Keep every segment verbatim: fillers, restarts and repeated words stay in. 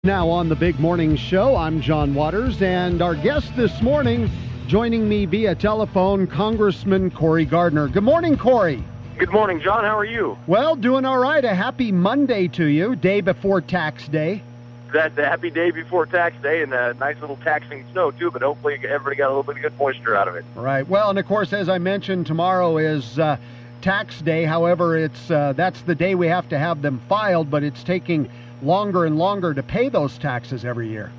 Now on the Big Morning Show, I'm John Waters, and our guest this morning, joining me via telephone, Congressman Cory Gardner. Good morning, Cory. Good morning, John. How are you? Well, doing all right. A happy Monday to you, day before tax day. That's a happy day before tax day, and a nice little taxing snow, too, but hopefully everybody got a little bit of good moisture out of it. Right. Well, and of course, as I mentioned, tomorrow is uh, tax day. However, it's uh, that's the day we have to have them filed, but it's taking longer and longer to pay those taxes every year.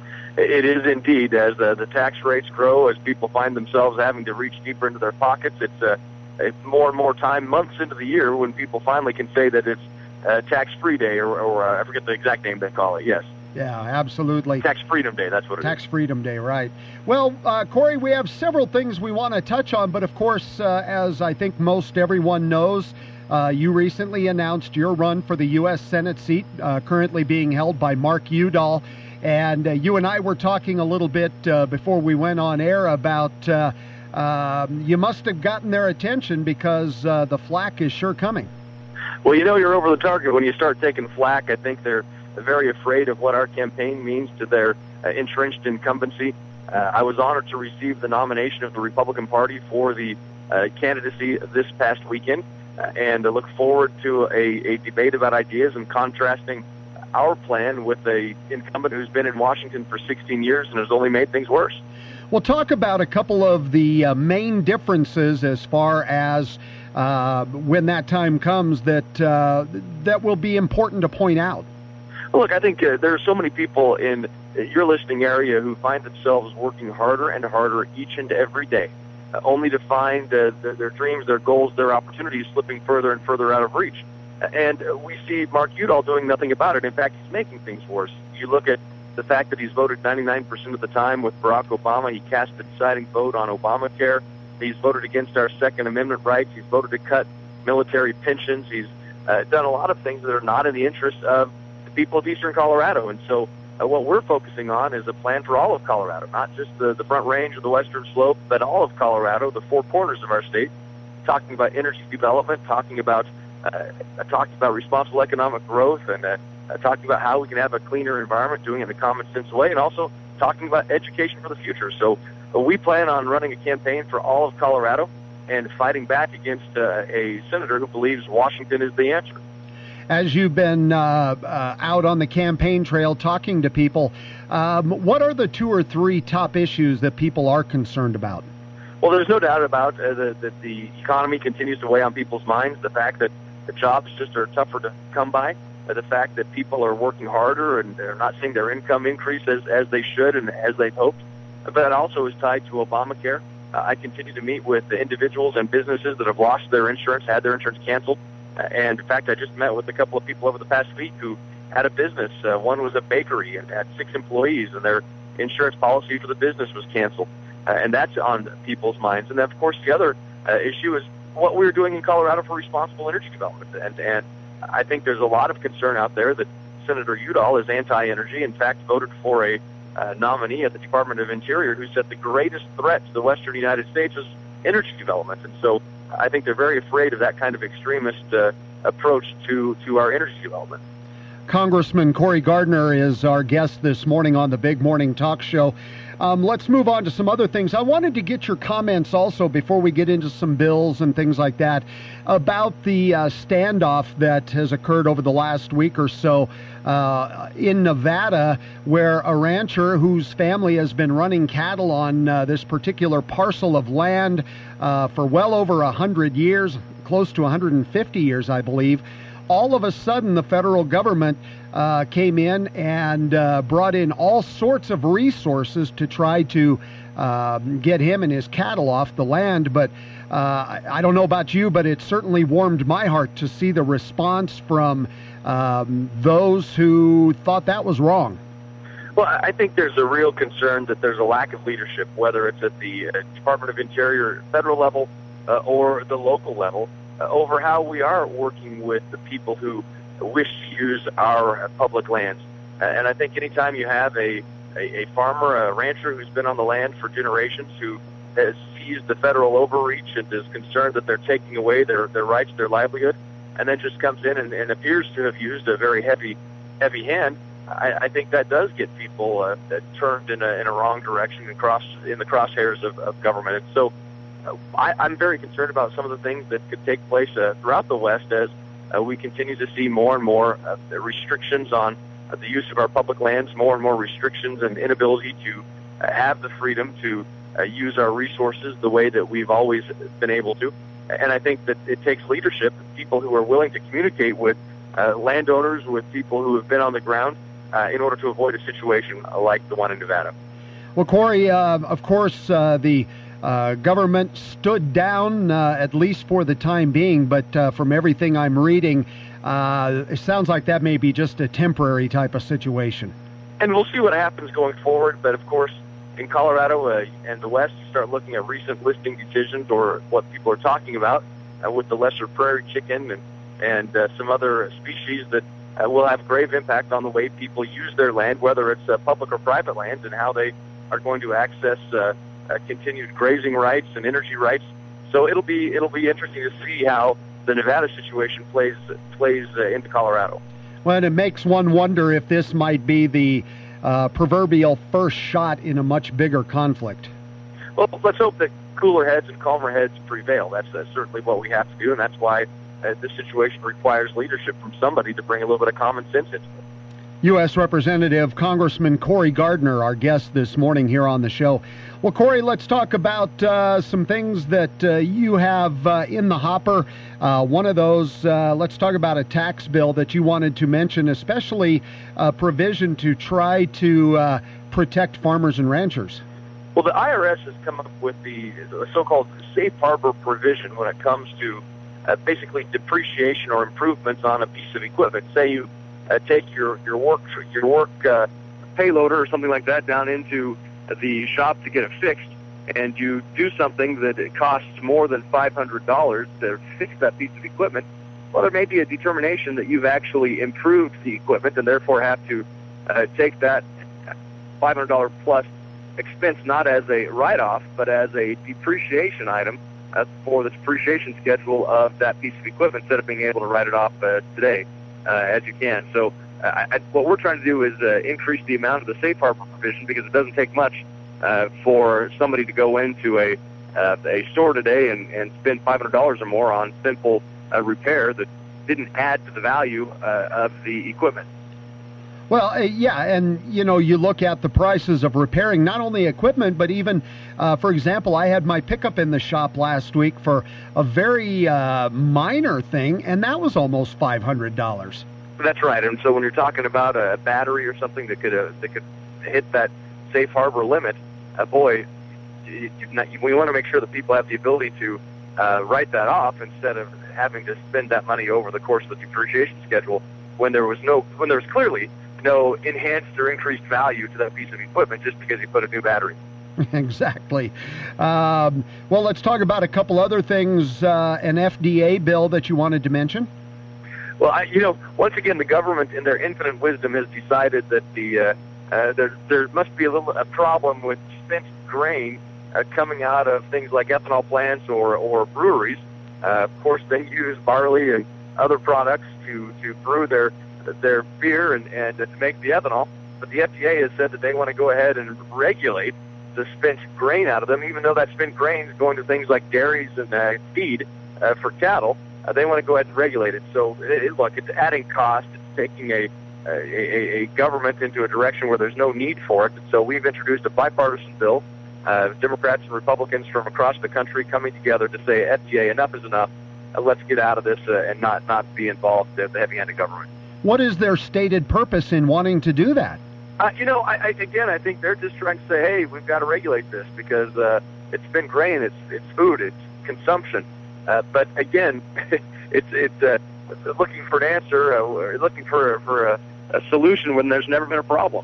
It is indeed. As uh, the tax rates grow, as people find themselves having to reach deeper into their pockets, it's, uh, it's more and more time, months into the year, when people finally can say that it's uh, tax-free day, or, or uh, I forget the exact name they call it, yes. Yeah, absolutely. Tax Freedom Day, that's what it Tax is. Tax Freedom Day, right. Well, uh, Cory, we have several things we want to touch on, but of course, uh, as I think most everyone knows, Uh, you recently announced your run for the U S Senate seat, uh, currently being held by Mark Udall. And uh, you and I were talking a little bit uh, before we went on air about uh, uh, you must have gotten their attention because uh, the flack is sure coming. Well, you know you're over the target when you start taking flack. I think they're very afraid of what our campaign means to their uh, entrenched incumbency. Uh, I was honored to receive the nomination of the Republican Party for the uh, candidacy this past weekend. Uh, and I look forward to a, a debate about ideas and contrasting our plan with a incumbent who's been in Washington for sixteen years and has only made things worse. Well, talk about a couple of the uh, main differences as far as uh, when that time comes that uh, that will be important to point out. Well, look, I think uh, there are so many people in your listening area who find themselves working harder and harder each and every day, Uh, only to find uh, their, their dreams, their goals, their opportunities slipping further and further out of reach. Uh, and uh, we see Mark Udall doing nothing about it. In fact, he's making things worse. You look at the fact that he's voted ninety-nine percent of the time with Barack Obama. He cast the deciding vote on Obamacare. He's voted against our Second Amendment rights. He's voted to cut military pensions. He's uh, done a lot of things that are not in the interest of the people of eastern Colorado. And so Uh, what we're focusing on is a plan for all of Colorado, not just the, the Front Range or the Western Slope, but all of Colorado, the four corners of our state, talking about energy development, talking about uh, talking about responsible economic growth, and uh, uh, talking about how we can have a cleaner environment, doing it in a common sense way, and also talking about education for the future. So uh, we plan on running a campaign for all of Colorado and fighting back against uh, a senator who believes Washington is the answer. As you've been uh, uh, out on the campaign trail talking to people, um, what are the two or three top issues that people are concerned about? Well, there's no doubt about uh, the, that the economy continues to weigh on people's minds, the fact that the jobs just are tougher to come by, uh, the fact that people are working harder and they're not seeing their income increase as, as they should and as they'd hoped. But it also is tied to Obamacare. Uh, I continue to meet with the individuals and businesses that have lost their insurance, had their insurance canceled. And in fact, I just met with a couple of people over the past week who had a business. Uh, one was a bakery and had six employees, and their insurance policy for the business was canceled. Uh, and that's on people's minds. And then, of course, the other uh, issue is what we're doing in Colorado for responsible energy development. And, and I think there's a lot of concern out there that Senator Udall is anti-energy. In fact, voted for a uh, nominee at the Department of Interior who said the greatest threat to the western United States is energy development. And so I think they're very afraid of that kind of extremist uh, approach to, to our energy development. Congressman Cory Gardner is our guest this morning on the Big Morning Talk Show. Um, let's move on to some other things. I wanted to get your comments also before we get into some bills and things like that about the uh, standoff that has occurred over the last week or so uh, in Nevada, where a rancher whose family has been running cattle on uh, this particular parcel of land uh, for well over one hundred years, close to one hundred fifty years, I believe. All of a sudden, the federal government uh, came in and uh, brought in all sorts of resources to try to uh, get him and his cattle off the land. But uh, I don't know about you, but it certainly warmed my heart to see the response from um, those who thought that was wrong. Well, I think there's a real concern that there's a lack of leadership, whether it's at the uh, Department of Interior federal level uh, or the local level, uh, over how we are working with the people who wish to use our uh, public lands. Uh, and I think anytime you have a, a, a farmer, a rancher who's been on the land for generations, who has seized the federal overreach and is concerned that they're taking away their, their rights, their livelihood, and then just comes in and, and appears to have used a very heavy, heavy hand, I, I think that does get people uh, turned in a, in a wrong direction and cross in the crosshairs of, of government. And so uh, I, I'm very concerned about some of the things that could take place uh, throughout the West as uh, we continue to see more and more uh, restrictions on uh, the use of our public lands, more and more restrictions and inability to uh, have the freedom to uh, use our resources the way that we've always been able to. And I think that it takes leadership, people who are willing to communicate with uh, landowners, with people who have been on the ground, uh, in order to avoid a situation like the one in Nevada. Well, Corey, uh, of course, uh, the uh, government stood down, uh, at least for the time being, but uh, from everything I'm reading, uh, it sounds like that may be just a temporary type of situation. And we'll see what happens going forward, but of course, in Colorado uh, and the West, you start looking at recent listing decisions or what people are talking about uh, with the lesser prairie chicken and, and uh, some other species that uh, will have grave impact on the way people use their land, whether it's uh, public or private lands, and how they are going to access uh, uh, continued grazing rights and energy rights. So it'll be it'll be interesting to see how the Nevada situation plays plays uh, into Colorado. Well, and it makes one wonder if this might be the Uh, proverbial first shot in a much bigger conflict. Well, let's hope that cooler heads and calmer heads prevail. That's uh, certainly what we have to do, and that's why uh, this situation requires leadership from somebody to bring a little bit of common sense into it. U S Representative Congressman Cory Gardner, our guest this morning here on the show. Well, Cory, let's talk about uh, some things that uh, you have uh, in the hopper. Uh, one of those, uh, let's talk about a tax bill that you wanted to mention, especially a provision to try to uh, protect farmers and ranchers. Well, the I R S has come up with the, the so-called safe harbor provision when it comes to uh, basically depreciation or improvements on a piece of equipment. Say you uh, take your your work your work uh, payloader or something like that down into the shop to get it fixed, and you do something that it costs more than five hundred dollars to fix that piece of equipment. Well, there may be a determination that you've actually improved the equipment and therefore have to uh, take that five hundred dollars plus expense not as a write-off, but as a depreciation item uh, for the depreciation schedule of that piece of equipment instead of being able to write it off uh, today uh, as you can. So uh, I, what we're trying to do is uh, increase the amount of the safe harbor provision, because it doesn't take much uh, for somebody to go into a uh, a store today and, and spend five hundred dollars or more on simple uh, repair that didn't add to the value uh, of the equipment. Well, uh, yeah, and, you know, you look at the prices of repairing not only equipment, but even, uh, for example, I had my pickup in the shop last week for a very uh, minor thing, and that was almost five hundred dollars. That's right. And so when you're talking about a battery or something that could uh, that could hit that safe harbor limit, uh, boy, you, you, not, we want to make sure that people have the ability to uh, write that off instead of having to spend that money over the course of the depreciation schedule when there was no when there was clearly no enhanced or increased value to that piece of equipment just because you put a new battery. Exactly. Um, well, let's talk about a couple other things. Uh, an F D A bill that you wanted to mention. Well, I, you know, once again, the government, in their infinite wisdom, has decided that the uh, uh, there there must be a little a problem with spent grain uh, coming out of things like ethanol plants or or breweries. Uh, of course, they use barley and other products to to brew their their beer and, and to make the ethanol, but the F D A has said that they want to go ahead and regulate the spent grain out of them, even though that spent grain is going to things like dairies and uh, feed uh, for cattle. Uh, they want to go ahead and regulate it. So, it, it, look, it's adding cost. It's taking a, a, a government into a direction where there's no need for it. And so we've introduced a bipartisan bill, uh, Democrats and Republicans from across the country coming together to say, F D A, enough is enough. Uh, let's get out of this uh, and not, not be involved in the heavy-handed government. What is their stated purpose in wanting to do that? Uh, you know, I, I, again, I think they're just trying to say, hey, we've got to regulate this because uh, it's been grain, it's it's food, it's consumption. Uh, but again, it's it's uh, looking for an answer, uh, looking for for a, a solution when there's never been a problem.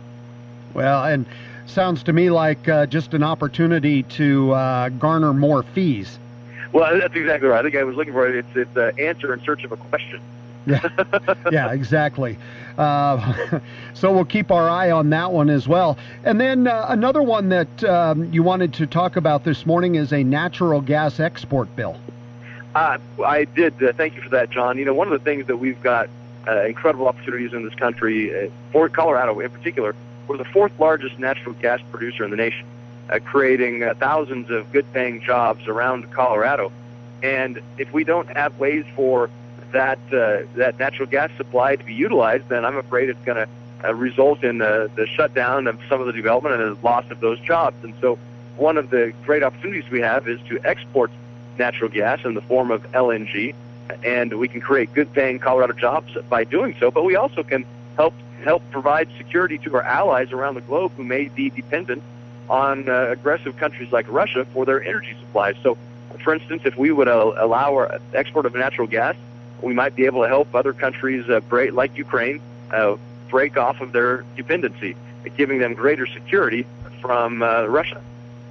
Well, and sounds to me like uh, just an opportunity to uh, garner more fees. Well, that's exactly right. I think I was looking for it. It's it's an answer in search of a question. Yeah, yeah, exactly. Uh, so we'll keep our eye on that one as well. And then uh, another one that um, you wanted to talk about this morning is a natural gas export bill. Uh, I did. Uh, thank you for that, John. You know, one of the things that we've got uh, incredible opportunities in this country. Uh, for Colorado in particular, we're the fourth largest natural gas producer in the nation, uh, creating uh, thousands of good-paying jobs around Colorado. And if we don't have ways for that uh, that natural gas supply to be utilized, then I'm afraid it's going to uh, result in uh, the shutdown of some of the development and the loss of those jobs. And so one of the great opportunities we have is to export natural gas in the form of L N G, and we can create good-paying Colorado jobs by doing so, but we also can help help provide security to our allies around the globe who may be dependent on uh, aggressive countries like Russia for their energy supplies. So, for instance, if we would uh, allow our export of natural gas, we might be able to help other countries, uh, break, like Ukraine, uh, break off of their dependency, giving them greater security from uh, Russia.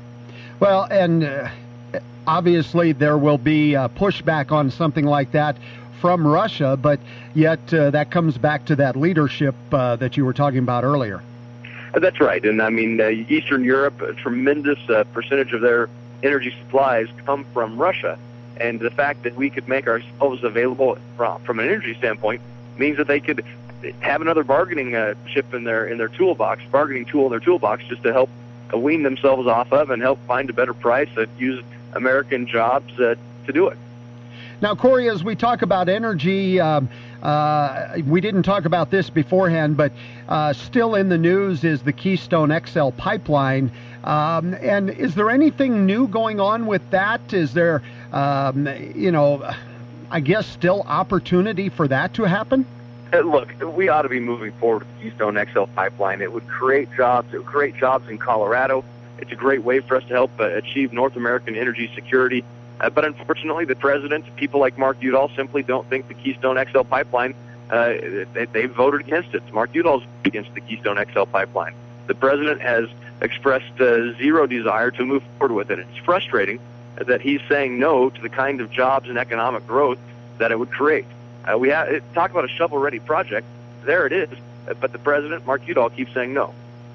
Well, and uh, obviously there will be uh, pushback on something like that from Russia, but yet uh, that comes back to that leadership uh, that you were talking about earlier. That's right. And I mean, uh, Eastern Europe, a tremendous uh, percentage of their energy supplies come from Russia. And the fact that we could make ourselves available from, from an energy standpoint means that they could have another bargaining uh, chip in their in their toolbox, bargaining tool in their toolbox, just to help uh, wean themselves off of and help find a better price that use American jobs uh, to do it. Now, Corey, as we talk about energy, um, uh, we didn't talk about this beforehand, but uh, still in the news is the Keystone X L pipeline. Um, and is there anything new going on with that? Is there, um, you know, I guess still opportunity for that to happen? Uh, look, we ought to be moving forward with the Keystone X L pipeline. It would create jobs. It would create jobs in Colorado. It's a great way for us to help uh, achieve North American energy security. Uh, but unfortunately, the president, people like Mark Udall, simply don't think the Keystone X L pipeline, uh, they, they voted against it. Mark Udall's against the Keystone X L pipeline. The president has expressed uh, zero desire to move forward with it. It's frustrating that he's saying no to the kind of jobs and economic growth that it would create. Uh, we have, it, talk about a shovel-ready project. There it is. But the president, Mark Udall, keeps saying no.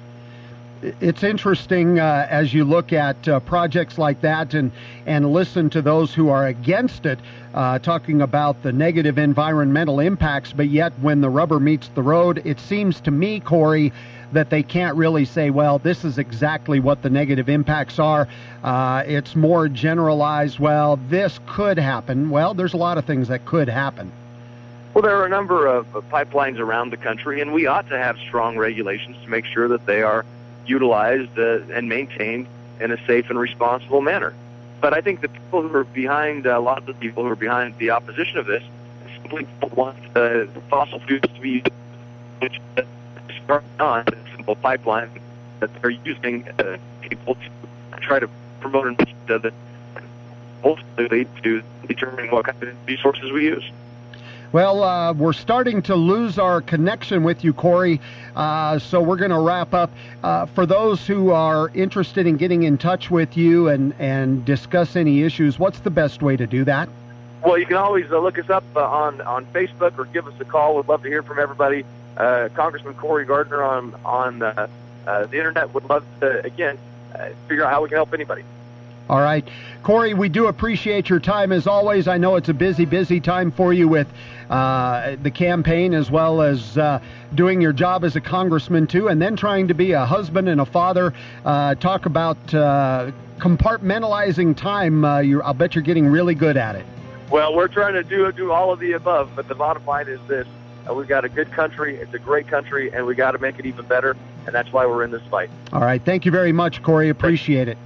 It's interesting uh, as you look at uh, projects like that and, and listen to those who are against it, uh, talking about the negative environmental impacts, but yet when the rubber meets the road, it seems to me, Corey, that they can't really say, well, this is exactly what the negative impacts are. Uh, it's more generalized, well, this could happen. Well, there's a lot of things that could happen. Well, there are a number of pipelines around the country, and we ought to have strong regulations to make sure that they are utilized uh, and maintained in a safe and responsible manner. But I think the people who are behind, uh, a lot of the people who are behind the opposition of this simply don't want uh, fossil fuels to be used, which uh, start on a simple pipeline that they're using uh, people to try to promote and uh, that ultimately lead to determining what kind of resources we use. Well, uh, we're starting to lose our connection with you, Corey, uh, so we're going to wrap up. Uh, for those who are interested in getting in touch with you and, and discuss any issues, what's the best way to do that? Well, you can always uh, look us up uh, on, on Facebook or give us a call. We'd love to hear from everybody. Uh, Congressman Cory Gardner on, on uh, uh, the Internet would love to, again, uh, figure out how we can help anybody. All right. Corey, we do appreciate your time as always. I know it's a busy, busy time for you with uh, the campaign as well as uh, doing your job as a congressman too, and then trying to be a husband and a father. Uh, talk about uh, compartmentalizing time. Uh, you're, I'll bet you're getting really good at it. Well, we're trying to do do all of the above, but the bottom line is this. Uh, we've got a good country. It's a great country, and we got to make it even better, and that's why we're in this fight. All right. Thank you very much, Corey. Appreciate it.